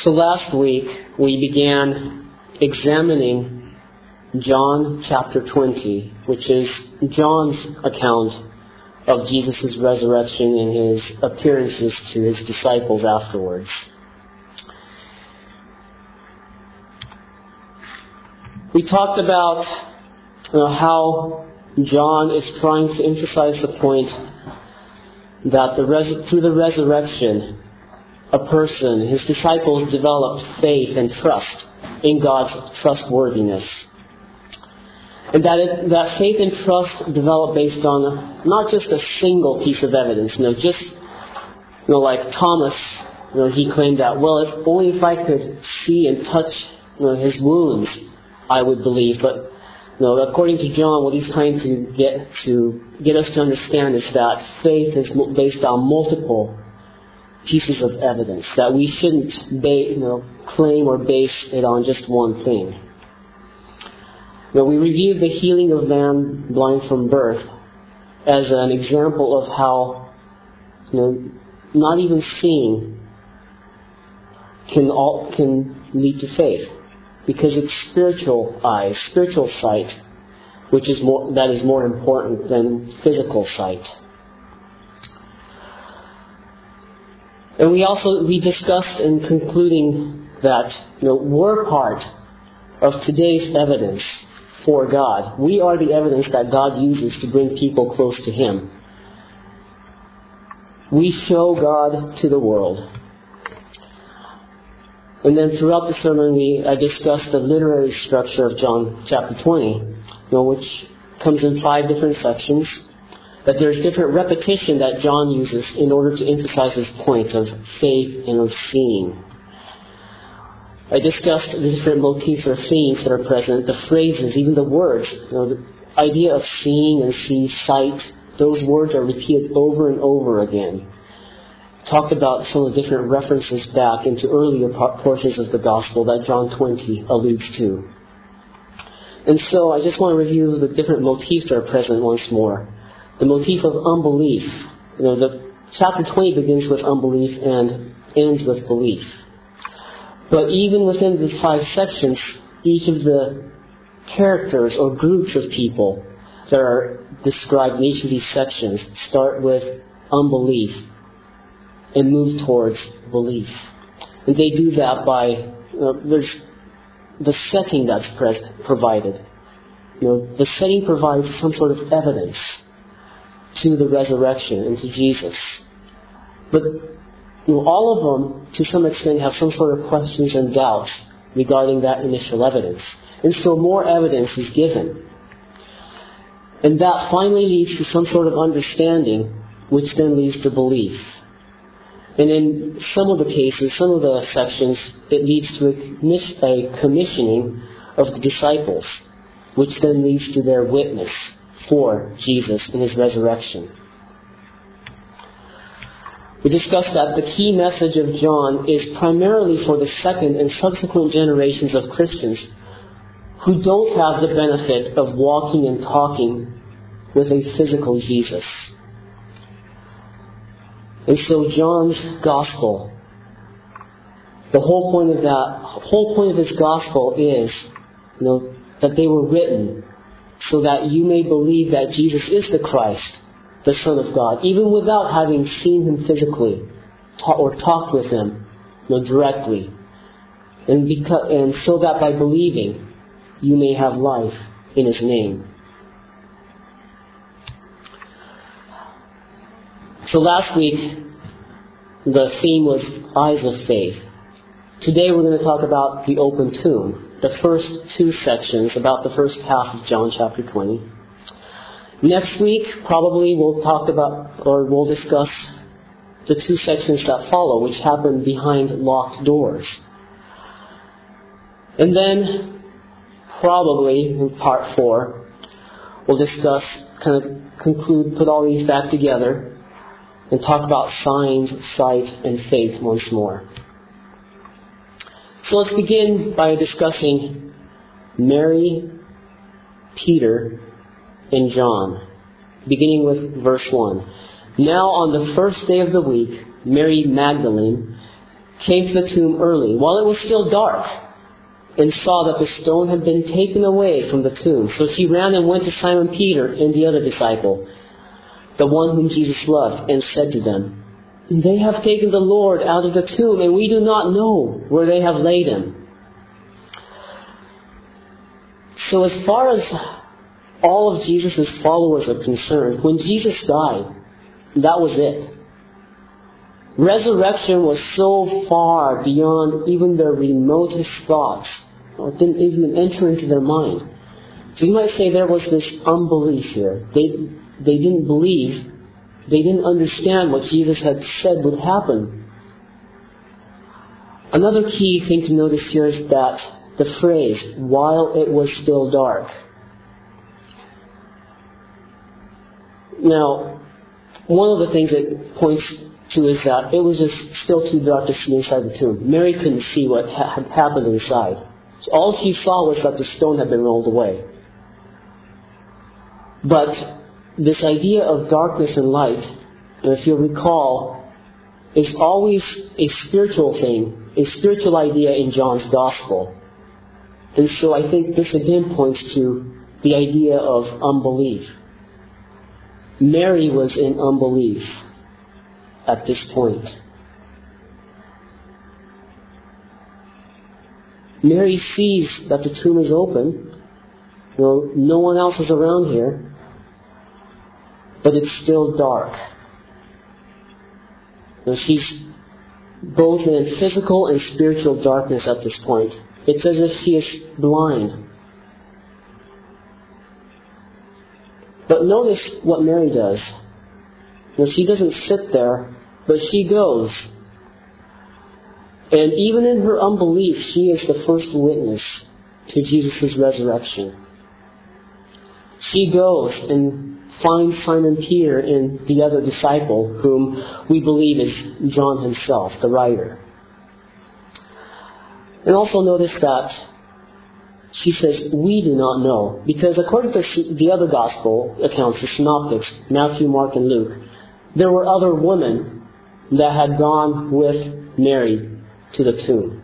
So last week we began examining John chapter 20, which is John's account of Jesus' resurrection and his appearances to his disciples afterwards. We talked about how John is trying to emphasize the point that through the resurrection, a person, his disciples, developed faith and trust in God's trustworthiness. And that faith and trust developed based on not just a single piece of evidence, like Thomas, he claimed that, if only if I could see and touch his wounds, I would believe. But according to John, what he's trying to get us to understand is that faith is based on multiple pieces of evidence, that we shouldn't claim or base it on just one thing. We reviewed the healing of man blind from birth as an example of how not even seeing can lead to faith, because it's spiritual eyes, spiritual sight, that is more important than physical sight. And we discussed in concluding that we're part of today's evidence for God. We are the evidence that God uses to bring people close to Him. We show God to the world. And then throughout the sermon, I discussed the literary structure of John chapter 20, which comes in 5 different sections. That there's different repetition that John uses in order to emphasize his point of faith and of seeing. I discussed the different motifs or themes that are present, the phrases, even the words. The idea of seeing and see, sight, those words are repeated over and over again. Talked about some of the different references back into earlier portions of the Gospel that John 20 alludes to. And so I just want to review the different motifs that are present once more. The motif of unbelief. The chapter 20 begins with unbelief and ends with belief. But even within the 5 sections, each of the characters or groups of people that are described in each of these sections start with unbelief and move towards belief. And they do that by, there's the setting that's provided. The setting provides some sort of evidence to the resurrection and to Jesus. But all of them, to some extent, have some sort of questions and doubts regarding that initial evidence. And so more evidence is given. And that finally leads to some sort of understanding, which then leads to belief. And in some of the cases, some of the sections, it leads to a commissioning of the disciples, which then leads to their witness for Jesus in His resurrection. We discussed that the key message of John is primarily for the second and subsequent generations of Christians who don't have the benefit of walking and talking with a physical Jesus. And so John's gospel, the whole point of his gospel is, that they were written so that you may believe that Jesus is the Christ, the Son of God, even without having seen Him physically or talked with Him directly. And so that by believing, you may have life in His name. So last week, the theme was Eyes of Faith. Today we're going to talk about the open tomb. The first 2 sections, about the first half of John chapter 20. Next week, probably we'll discuss the 2 sections that follow, which happen behind locked doors. And then, probably in part 4, we'll discuss, conclude, put all these back together, and talk about signs, sight, and faith once more. So let's begin by discussing Mary, Peter, and John, beginning with verse 1. Now on the first day of the week, Mary Magdalene came to the tomb early, while it was still dark, and saw that the stone had been taken away from the tomb. So she ran and went to Simon Peter and the other disciple, the one whom Jesus loved, and said to them, "They have taken the Lord out of the tomb, and we do not know where they have laid him." So as far as all of Jesus' followers are concerned, when Jesus died, that was it. Resurrection was so far beyond even their remotest thoughts. It didn't even enter into their mind. So you might say there was this unbelief here. They didn't believe. They didn't understand what Jesus had said would happen. Another key thing to notice here is that the phrase, "while it was still dark." Now, one of the things it points to is that it was just still too dark to see inside the tomb. Mary couldn't see what had happened inside. So all she saw was that the stone had been rolled away. But this idea of darkness and light, if you'll recall, is always a spiritual thing, a spiritual idea in John's Gospel. And so I think this again points to the idea of unbelief. Mary was in unbelief at this point. Mary sees that the tomb is open. No one else is around here. But it's still dark. She's both in physical and spiritual darkness at this point. It's as if she is blind. But notice what Mary does. She doesn't sit there, but she goes. And even in her unbelief, she is the first witness to Jesus' resurrection. She goes and finds Simon Peter and the other disciple, whom we believe is John himself, the writer. And also notice that she says, "We do not know." Because according to the other gospel accounts, the synoptics, Matthew, Mark, and Luke, there were other women that had gone with Mary to the tomb.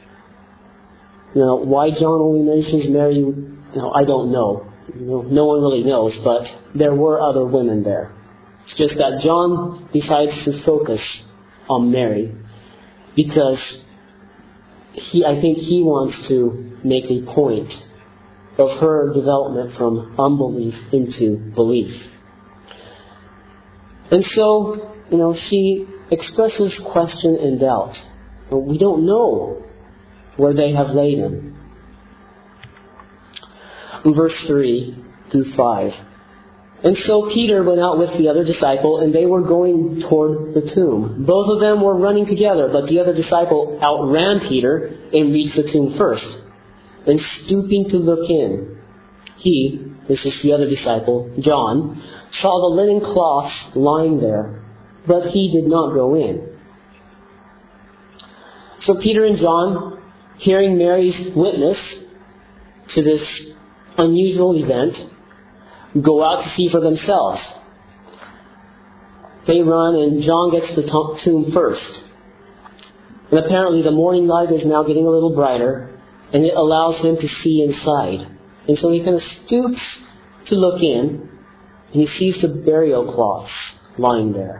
Why John only mentions Mary, I don't know. No one really knows, but there were other women there. It's just that John decides to focus on Mary because I think he wants to make a point of her development from unbelief into belief. And so, she expresses question and doubt. We don't know where they have laid him. In verse 3 through 5. "And so Peter went out with the other disciple, and they were going toward the tomb. Both of them were running together, but the other disciple outran Peter and reached the tomb first. And stooping to look in, this is the other disciple, John, saw the linen cloths lying there, but he did not go in." So Peter and John, hearing Mary's witness to this unusual event, go out to see for themselves. They run, and John gets to the tomb first. And apparently the morning light is now getting a little brighter, and it allows him to see inside. And so he kind of stoops to look in, and he sees the burial cloths lying there,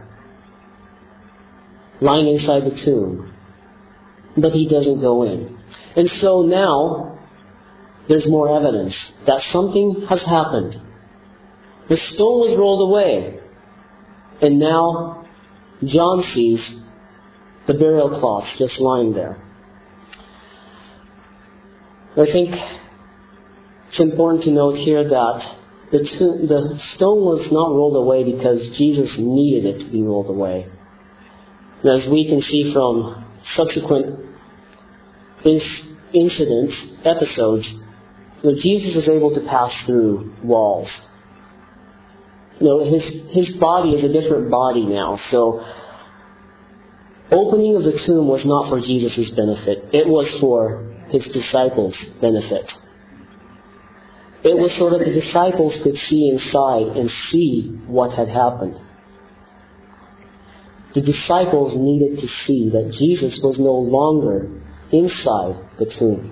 lying inside the tomb. But he doesn't go in. And so now there's more evidence that something has happened. The stone was rolled away, and now John sees the burial cloths just lying there. I think it's important to note here that the stone was not rolled away because Jesus needed it to be rolled away. And as we can see from subsequent incidents, episodes, Jesus is able to pass through walls. His body is a different body now. So opening of the tomb was not for Jesus' benefit. It was for his disciples' benefit. It was so that the disciples could see inside and see what had happened. the disciples needed to see that Jesus was no longer inside the tomb.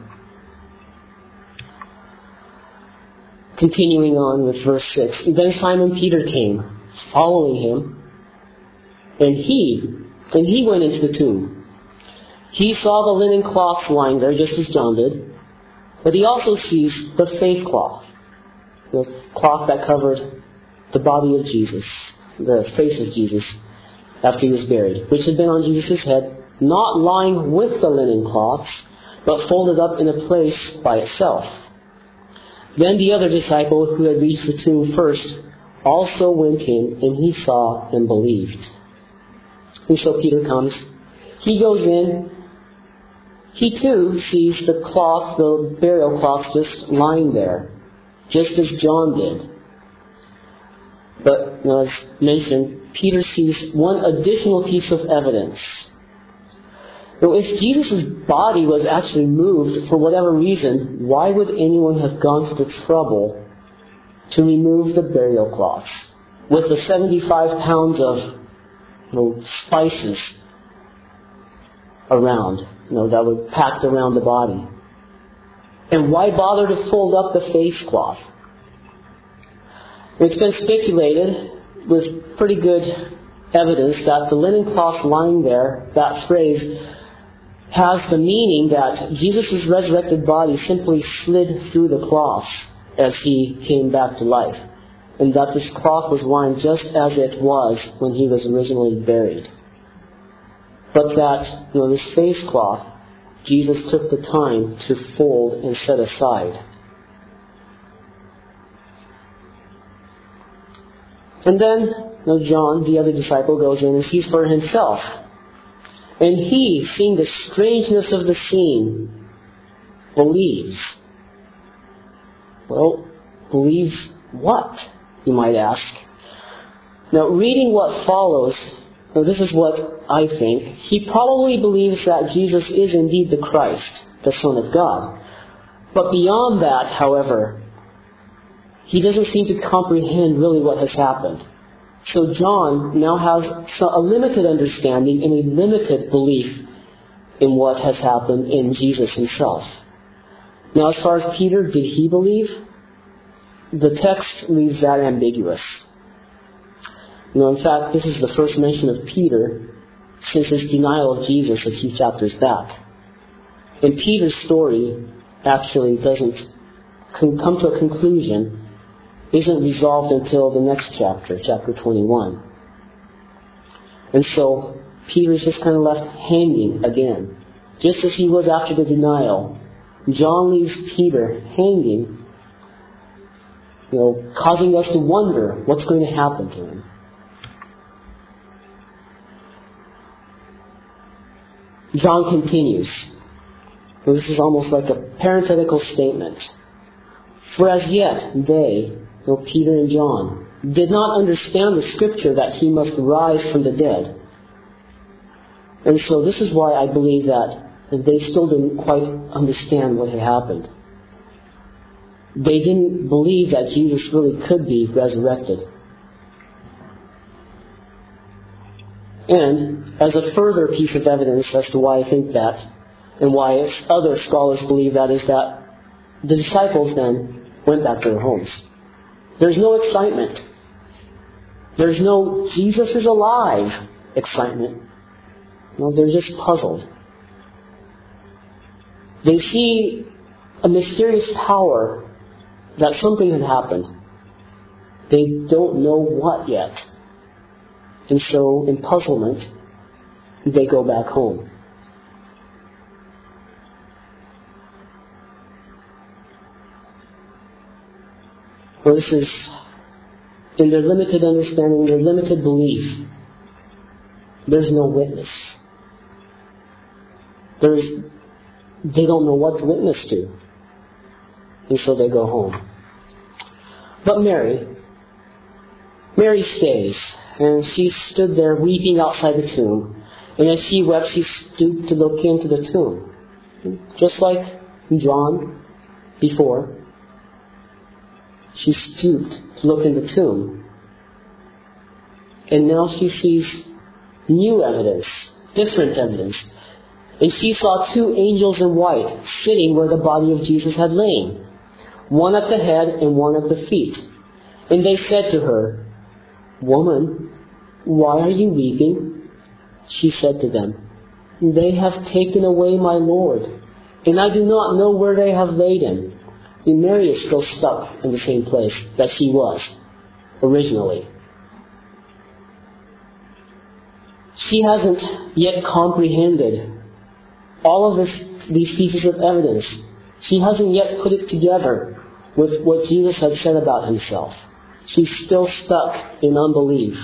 Continuing on with verse 6. Then Simon Peter came, following him, and he went into the tomb. He saw the linen cloths lying there, just as John did, but he also sees the face cloth, the cloth that covered the body of Jesus, the face of Jesus, after he was buried, which had been on Jesus' head, not lying with the linen cloths, but folded up in a place by itself. Then the other disciple who had reached the tomb first also went in, and he saw and believed. And so Peter comes. He goes in. He too sees the cloth, the burial cloth, just lying there, just as John did. But as mentioned, Peter sees one additional piece of evidence. So if Jesus' body was actually moved for whatever reason, why would anyone have gone to the trouble to remove the burial cloths with the 75 pounds of spices around, that were packed around the body? And why bother to fold up the face cloth? It's been speculated with pretty good evidence that the linen cloth lying there, that phrase, has the meaning that Jesus' resurrected body simply slid through the cloth as he came back to life, and that this cloth was lying just as it was when he was originally buried. But that, this face cloth, Jesus took the time to fold and set aside. And then John, the other disciple, goes in and sees for himself. And he, seeing the strangeness of the scene, believes. Well, believes what, you might ask? Now, reading what follows, this is what I think. He probably believes that Jesus is indeed the Christ, the Son of God. But beyond that, however, he doesn't seem to comprehend really what has happened. So John now has a limited understanding and a limited belief in what has happened in Jesus himself. Now, as far as Peter, did he believe? The text leaves that ambiguous. In fact, this is the first mention of Peter since his denial of Jesus a few chapters back. And Peter's story actually doesn't come to a conclusion, isn't resolved until the next chapter, chapter 21. And so Peter's just kind of left hanging again. Just as he was after the denial, John leaves Peter hanging, causing us to wonder what's going to happen to him. John continues. This is almost like a parenthetical statement. For as yet they, Peter and John, did not understand the scripture that he must rise from the dead. And so this is why I believe that they still didn't quite understand what had happened. They didn't believe that Jesus really could be resurrected. And as a further piece of evidence as to why I think that, and why other scholars believe that, is that the disciples then went back to their homes. There's no excitement. There's no Jesus is alive excitement. No, they're just puzzled. They see a mysterious power that something had happened. They don't know what yet. And so, in puzzlement, they go back home. Well, this is, in their limited understanding, their limited belief, there's no witness. They don't know what to witness to. And so they go home. But Mary stays. And she stood there weeping outside the tomb. And as she wept, she stooped to look into the tomb. Just like John before. She stooped to look in the tomb. And now she sees new evidence, different evidence. And she saw two angels in white sitting where the body of Jesus had lain, one at the head and one at the feet. And they said to her, "Woman, why are you weeping?" She said to them, "They have taken away my Lord, and I do not know where they have laid him." And Mary is still stuck in the same place that she was originally. She hasn't yet comprehended all of these pieces of evidence. She hasn't yet put it together with what Jesus had said about himself. She's still stuck in unbelief.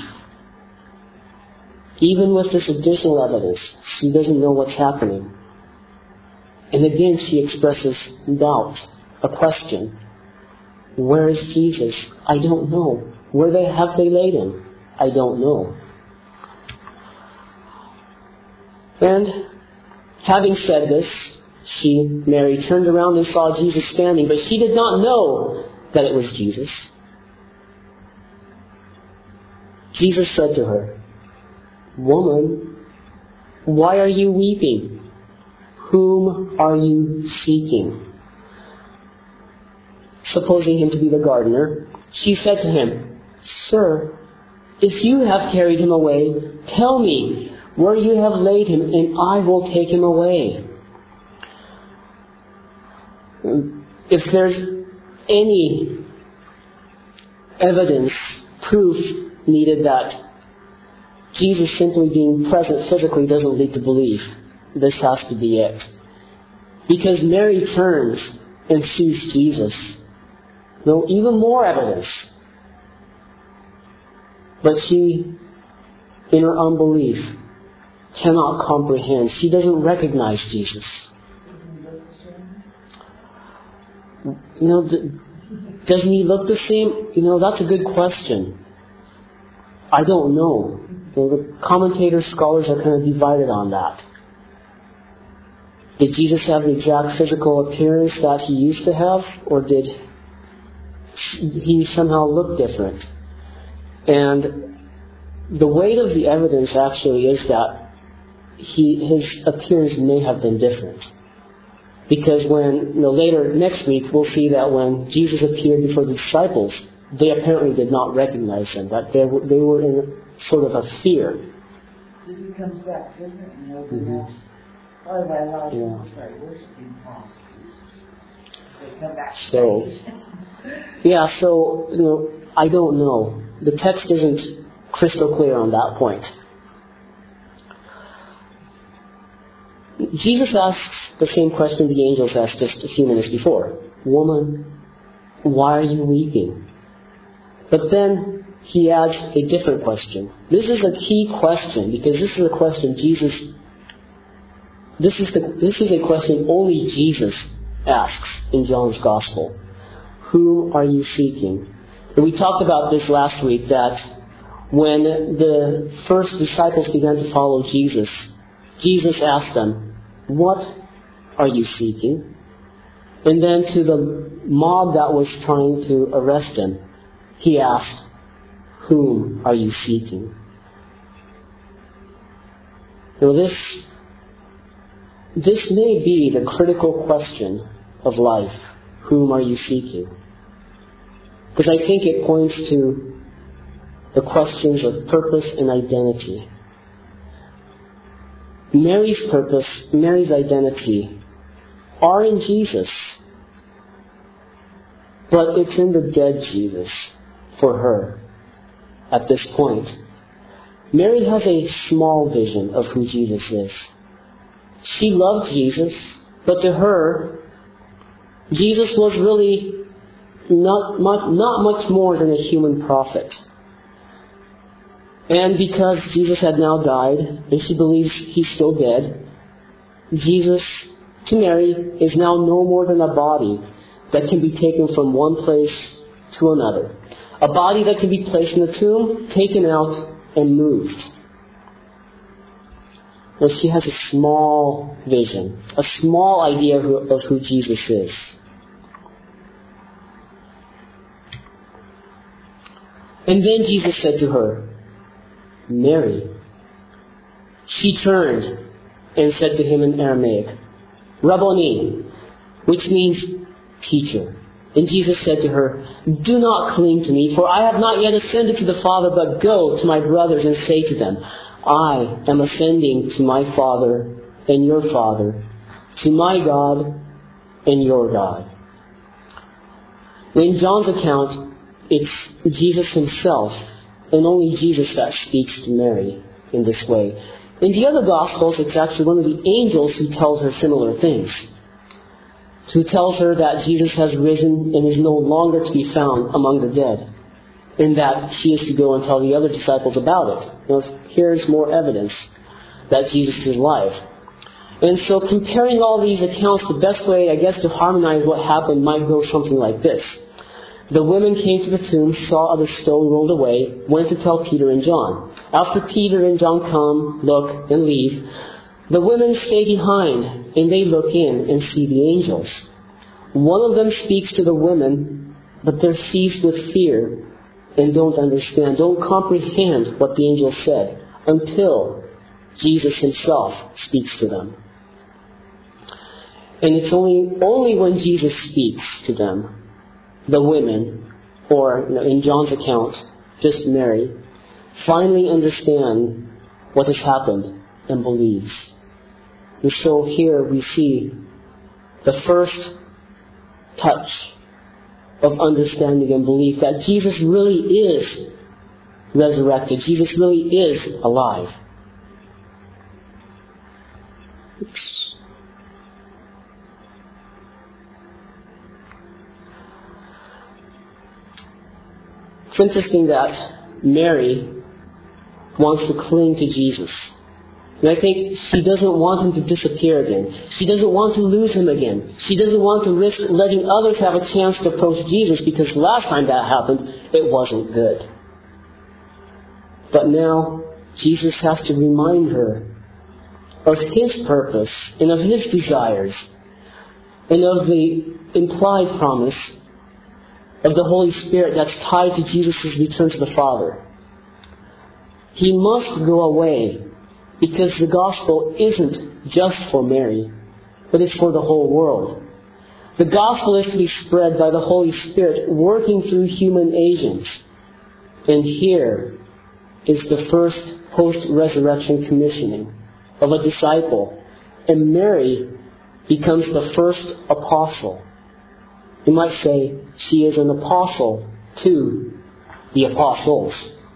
Even with this additional evidence, she doesn't know what's happening. And again, she expresses doubt, a question. Where is Jesus? I don't know. Where have they laid him? I don't know. And having said this, Mary turned around and saw Jesus standing, but she did not know that it was Jesus. Jesus said to her, "Woman, why are you weeping? Whom are you seeking?" Supposing him to be the gardener, she said to him, "Sir, if you have carried him away, tell me where you have laid him, and I will take him away." If there's any evidence, proof needed that Jesus simply being present physically doesn't lead to belief, this has to be it. Because Mary turns and sees Jesus. No, even more evidence. But she, in her unbelief, cannot comprehend. She doesn't recognize Jesus. Doesn't he look the same? That's a good question. I don't know. The commentators, scholars are kind of divided on that. Did Jesus have the exact physical appearance that he used to have, or did he somehow look different? And the weight of the evidence actually is that his appearance may have been different. Because later next week we'll see that when Jesus appeared before the disciples, they apparently did not recognize him. That they were in sort of a fear. He comes back different and everything else. Oh, my life will start worshiping false Jesus. They come back. So I don't know. The text isn't crystal clear on that point. Jesus asks the same question the angels asked just a few minutes before. "Woman, why are you weeping?" But then he adds a different question. This is a key question because this is a question This is a question only Jesus asks in John's Gospel. Whom are you seeking? And we talked about this last week, that when the first disciples began to follow Jesus, Jesus asked them, "What are you seeking?" And then to the mob that was trying to arrest him, he asked, "Whom are you seeking?" Now this may be the critical question of life. Whom are you seeking? Because I think it points to the questions of purpose and identity. Mary's purpose, Mary's identity are in Jesus. But it's in the dead Jesus for her at this point. Mary has a small vision of who Jesus is. She loved Jesus, but to her, Jesus was really not much more than a human prophet. And because Jesus had now died, and she believes he's still dead, Jesus, to Mary, is now no more than a body that can be taken from one place to another. A body that can be placed in the tomb, taken out, and moved. Well, she has a small vision, a small idea of who Jesus is. And then Jesus said to her, "Mary." She turned and said to him in Aramaic, Rabboni, which means teacher. And Jesus said to her, do not cling to me, for I have not yet ascended to the Father, but go to my brothers and say to them, I am ascending to my Father and your Father, to my God and your God. In John's account, it's Jesus himself, and only Jesus, that speaks to Mary in this way. In the other Gospels, it's actually one of the angels who tells her similar things, who tells her that Jesus has risen and is no longer to be found among the dead, and that she is to go and tell the other disciples about it. Now, here's more evidence that Jesus is alive. And so comparing all these accounts, the best way, I guess, to harmonize what happened might go something like this. The women came to the tomb, saw the stone rolled away, went to tell Peter and John. After Peter and John come, look, and leave, the women stay behind, and they look in and see the angels. One of them speaks to the women, but they're seized with fear and don't understand, don't comprehend what the angel said until Jesus himself speaks to them. And it's only when Jesus speaks to them, the women, or in John's account, just Mary, finally understand what has happened and believes. And so here we see the first touch of understanding and belief that Jesus really is resurrected. Jesus really is alive. Oops. It's interesting that Mary wants to cling to Jesus. And I think she doesn't want him to disappear again. She doesn't want to lose him again. She doesn't want to risk letting others have a chance to approach Jesus, because last time that happened, it wasn't good. But now, Jesus has to remind her of his purpose and of his desires and of the implied promise of the Holy Spirit that's tied to Jesus' return to the Father. He must go away, because the gospel isn't just for Mary, but it's for the whole world. The gospel is to be spread by the Holy Spirit working through human agents. And here is the first post-resurrection commissioning of a disciple. And Mary becomes the first apostle. You might say she is an apostle to the apostles.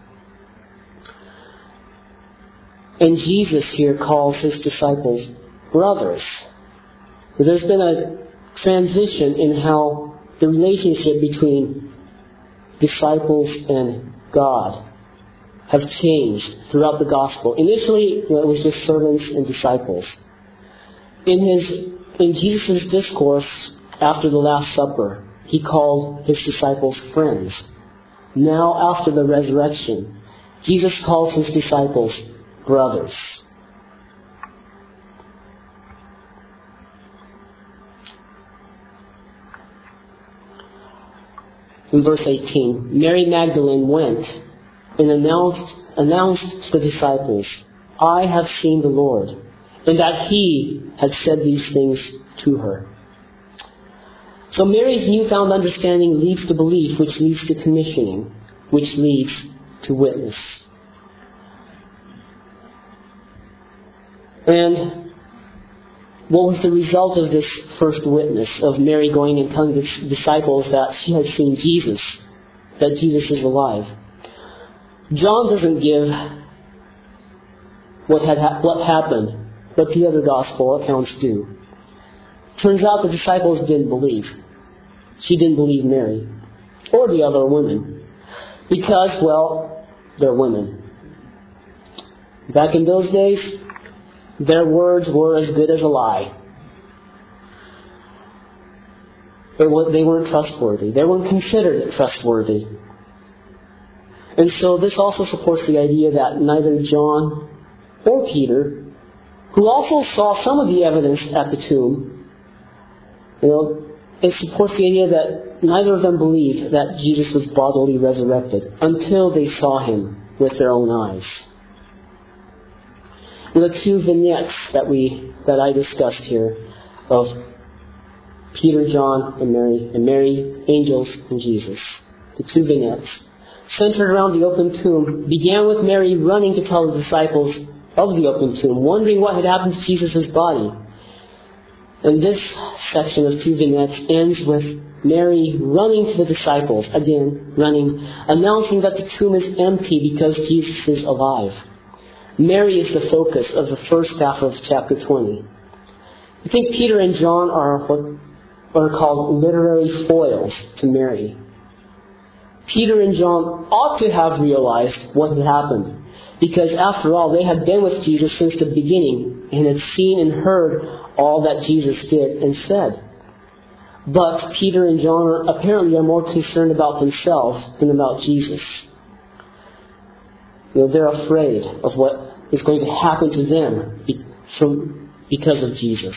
And Jesus here calls his disciples brothers. There's been a transition in how the relationship between disciples and God have changed throughout the gospel. Initially, it was just servants and disciples. In Jesus' discourse after the Last Supper, he called his disciples friends. Now, after the resurrection, Jesus calls his disciples brothers. In verse 18, Mary Magdalene went and announced to the disciples, I have seen the Lord, and that he had said these things to her. So Mary's newfound understanding leads to belief, which leads to commissioning, which leads to witness. And what was the result of this first witness, of Mary going and telling the disciples that she had seen Jesus, that Jesus is alive? John doesn't give what happened, but the other gospel accounts do. Turns out the disciples didn't believe. She didn't believe Mary, or the other women, because, well, they're women. Back in those days, their words were as good as a lie. They weren't trustworthy. They weren't considered trustworthy. And so this also supports the idea that neither John or Peter, who also saw some of the evidence at the tomb, it supports the idea that neither of them believed that Jesus was bodily resurrected until they saw him with their own eyes. The two vignettes that I discussed here of Peter, John, and Mary, angels, and Jesus. The two vignettes, centered around the open tomb, began with Mary running to tell the disciples of the open tomb, wondering what had happened to Jesus' body. And this section of two vignettes ends with Mary running to the disciples, again running, announcing that the tomb is empty because Jesus is alive. Mary is the focus of the first half of chapter 20. I think Peter and John are what are called literary foils to Mary. Peter and John ought to have realized what had happened, because after all, they had been with Jesus since the beginning and had seen and heard all that Jesus did and said. But Peter and John apparently are more concerned about themselves than about Jesus. They're afraid of what is going to happen to them because of Jesus.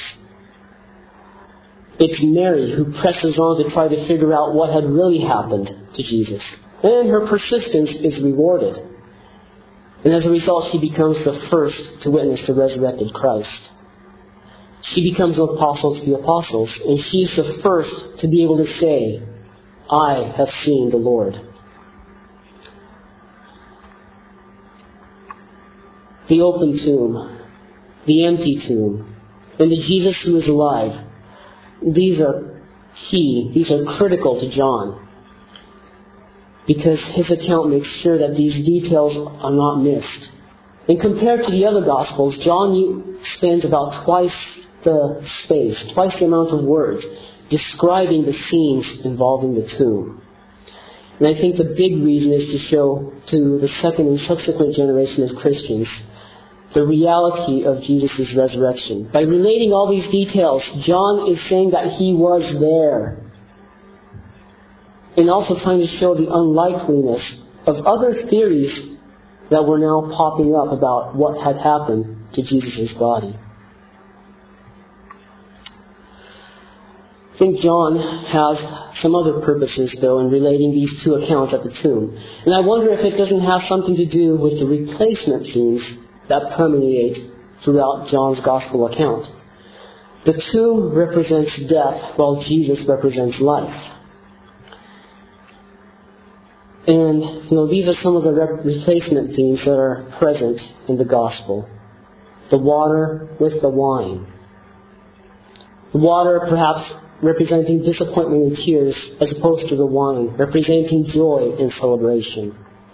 It's Mary who presses on to try to figure out what had really happened to Jesus. And her persistence is rewarded. And as a result, she becomes the first to witness the resurrected Christ. She becomes an apostle to the apostles, and she's the first to be able to say, I have seen the Lord. The open tomb, the empty tomb, and the Jesus who is alive. These are key, these are critical to John, because his account makes sure that these details are not missed. And compared to the other Gospels, John spends about twice the space, twice the amount of words, describing the scenes involving the tomb. And I think the big reason is to show to the second and subsequent generation of Christians the reality of Jesus' resurrection. By relating all these details, John is saying that he was there. And also trying to show the unlikeliness of other theories that were now popping up about what had happened to Jesus' body. I think John has some other purposes, though, in relating these two accounts at the tomb. And I wonder if it doesn't have something to do with the replacement themes that permeate throughout John's Gospel account. The tomb represents death, while Jesus represents life. And, these are some of the replacement themes that are present in the Gospel. The water with the wine. The water perhaps representing disappointment and tears, as opposed to the wine representing joy and celebration.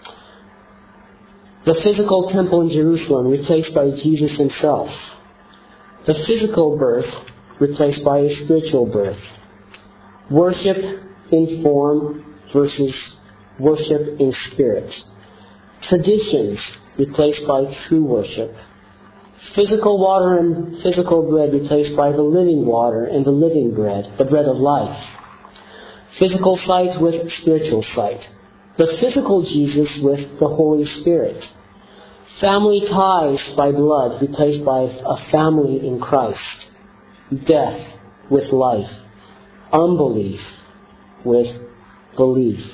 The physical temple in Jerusalem replaced by Jesus himself. The physical birth replaced by a spiritual birth. Worship in form versus worship in spirit. Traditions replaced by true worship. Physical water and physical bread replaced by the living water and the living bread, the bread of life. Physical sight with spiritual sight. The physical Jesus with the Holy Spirit. Family ties by blood replaced by a family in Christ. Death with life. Unbelief with belief.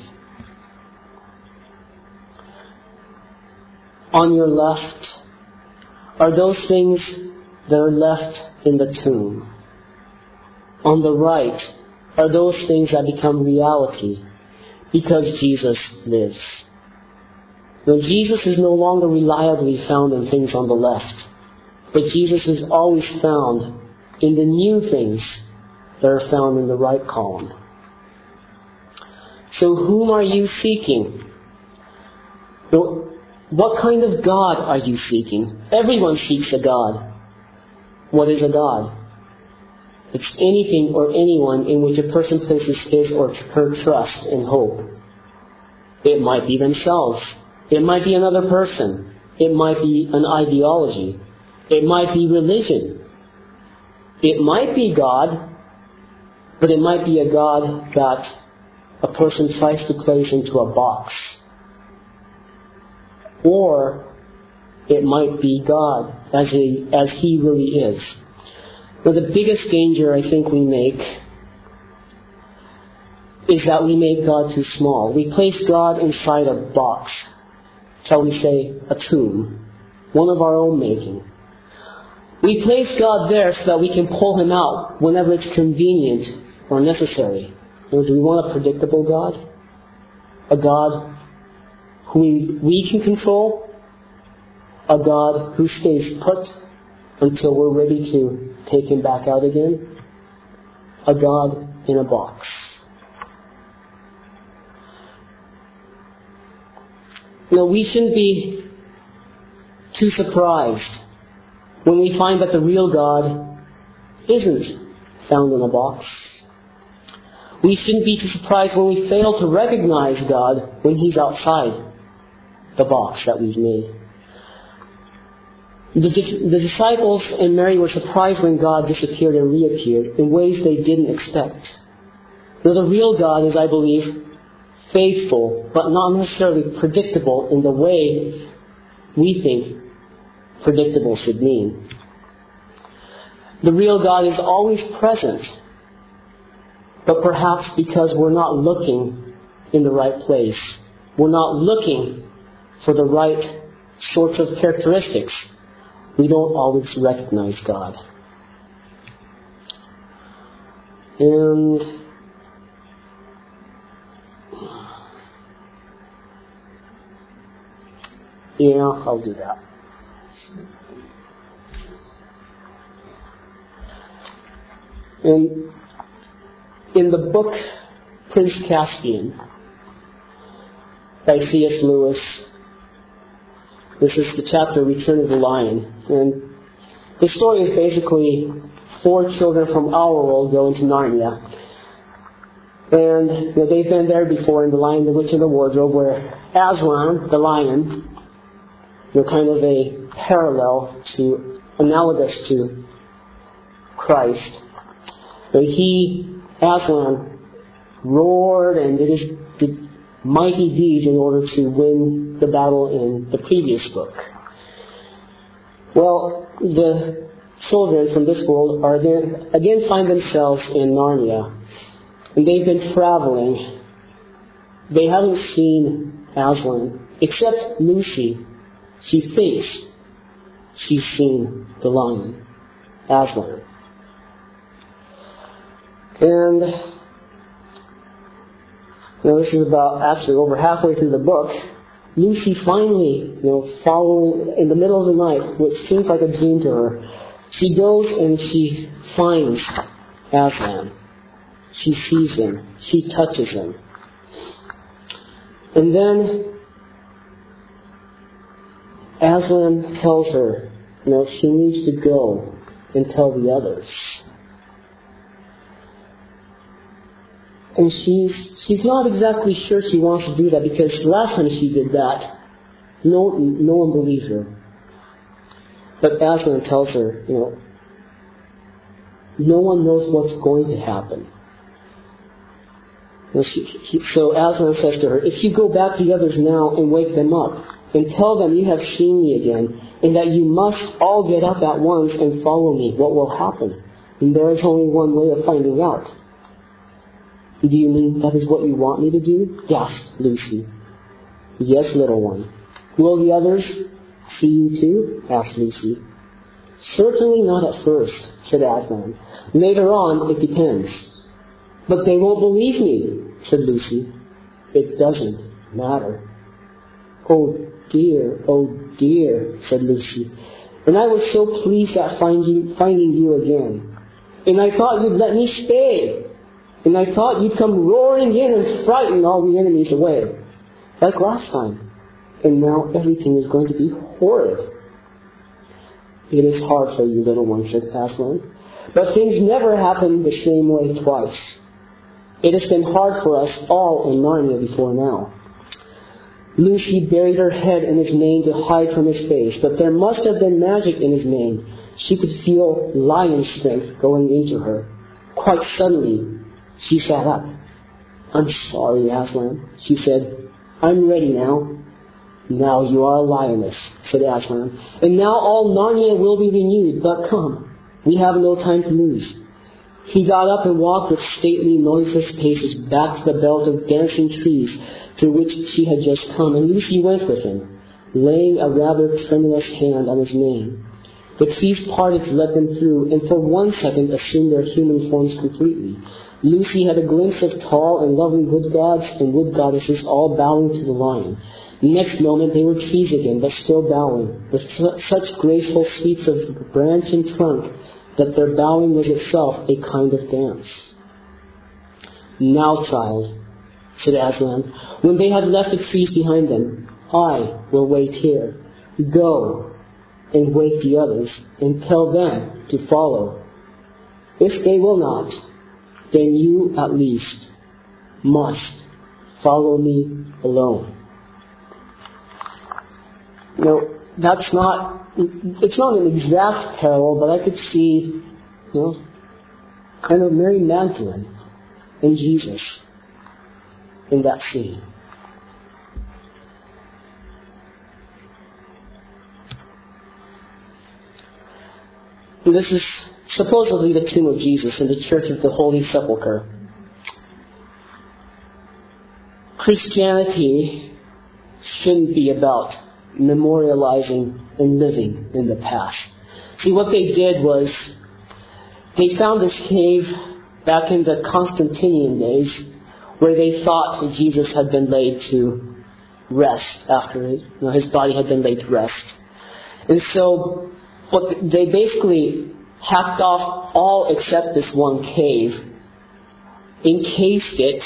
On your left are those things that are left in the tomb. On the right are those things that become reality because Jesus lives. Now, Jesus is no longer reliably found in things on the left, but Jesus is always found in the new things that are found in the right column. So whom are you seeking? What kind of God are you seeking? Everyone seeks a God. What is a God? It's anything or anyone in which a person places his or her trust and hope. It might be themselves. It might be another person. It might be an ideology. It might be religion. It might be God, but it might be a God that a person tries to place into a box. Or it might be God as He really is. But the biggest danger I think we make is that we make God too small. We place God inside a box, shall we say a tomb, one of our own making. We place God there so that we can pull Him out whenever it's convenient or necessary. Or do we want a predictable God? A God who we can control? A God who stays put until we're ready to take Him back out again? A God in a box. We shouldn't be too surprised when we find that the real God isn't found in a box. We shouldn't be too surprised when we fail to recognize God when He's outside the box that we've made. The disciples and Mary were surprised when God disappeared and reappeared in ways they didn't expect. Now, the real God is, I believe, faithful, but not necessarily predictable in the way we think predictable should mean. The real God is always present, but perhaps because we're not looking in the right place, we're not looking for the right sorts of characteristics, we don't always recognize God. And I'll do that. And in the book Prince Caspian by C.S. Lewis, this is the chapter Return of the Lion. And the story is basically 4 children from our world go into Narnia. And they've been there before in The Lion, the Witch, and the Wardrobe, where Aslan, the lion, kind of a parallel to, analogous to Christ. Aslan roared and did mighty deeds in order to win the battle in the previous book. Well, the children from this world again find themselves in Narnia. And they've been traveling. They haven't seen Aslan, except Lucy. She thinks she's seen the lion, Aslan. And this is about actually over halfway through the book. Lucy finally, following in the middle of the night, which seems like a dream to her, she goes and she finds Aslan. She sees him. She touches him. And then Aslan tells her, she needs to go and tell the others. And she's not exactly sure she wants to do that, because last time she did that, no one believed her. But Aslan tells her, no one knows what's going to happen. So Aslan says to her, if you go back to the others now and wake them up, and tell them you have seen me again, and that you must all get up at once and follow me, what will happen? And there is only one way of finding out. Do you mean that is what you want me to do? Gasped Lucy. Yes, little one. Will the others see you too? Asked Lucy. Certainly not at first, said Aslan. Later on, it depends. But they won't believe me, said Lucy. It doesn't matter. Oh dear, said Lucy. And I was so pleased at finding you again. And I thought you'd let me stay. And I thought you'd come roaring in and frighten all the enemies away, like last time. And now everything is going to be horrid. It is hard for you, little one, said Aslan. But things never happen the same way twice. It has been hard for us all in Narnia before now. Lucy buried her head in his mane to hide from his face, but there must have been magic in his mane. She could feel lion strength going into her. Quite suddenly, she sat up. I'm sorry, Aslan, she said. I'm ready now. Now you are a lioness, said Aslan. And now all Narnia will be renewed. But come, we have no time to lose. He got up and walked with stately, noiseless paces back to the belt of dancing trees through which she had just come. And Lucy went with him, laying a rather tremulous hand on his mane. The trees parted to let them through, and for 1 second assumed their human forms completely. Lucy had a glimpse of tall and lovely wood gods and wood goddesses all bowing to the lion. The next moment they were trees again, but still bowing, with such graceful sweeps of branch and trunk that their bowing was itself a kind of dance. "Now, child," said Aslan, when they had left the trees behind them, "I will wait here. Go and wake the others and tell them to follow. If they will not, then you at least must follow me alone." It's not an exact parallel, but I could see, kind of Mary Magdalene and Jesus in that scene. And this is supposedly the tomb of Jesus in the Church of the Holy Sepulchre. Christianity shouldn't be about memorializing and living in the past. See, what they did was they found this cave back in the Constantinian days where they thought that Jesus had been laid to rest after his body had been laid to rest. And so they basically hacked off all except this one cave, encased it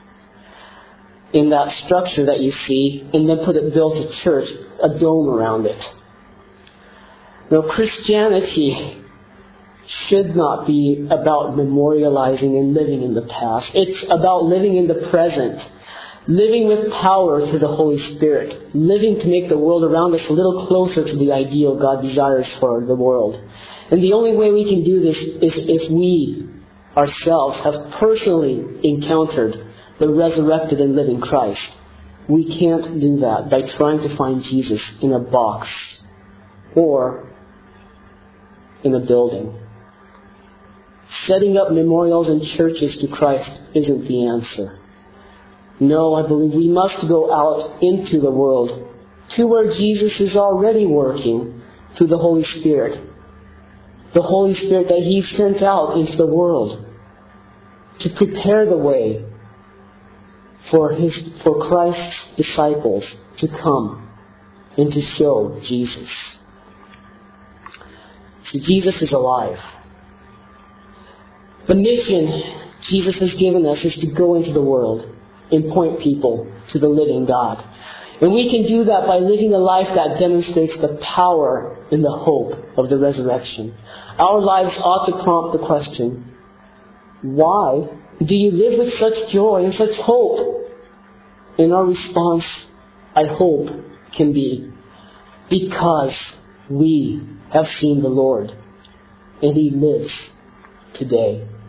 in that structure that you see, and then built a church, a dome around it. Now, Christianity should not be about memorializing and living in the past. It's about living in the present, living with power through the Holy Spirit, living to make the world around us a little closer to the ideal God desires for the world. And the only way we can do this is if we ourselves have personally encountered the resurrected and living Christ. We can't do that by trying to find Jesus in a box or in a building. Setting up memorials and churches to Christ isn't the answer. No, I believe we must go out into the world to where Jesus is already working through the Holy Spirit. The Holy Spirit that He sent out into the world to prepare the way for Christ's disciples to come and to show Jesus. See, Jesus is alive. The mission Jesus has given us is to go into the world and point people to the living God. And we can do that by living a life that demonstrates the power and the hope of the resurrection. Our lives ought to prompt the question, why do you live with such joy and such hope? And our response, I hope, can be, because we have seen the Lord, and He lives today.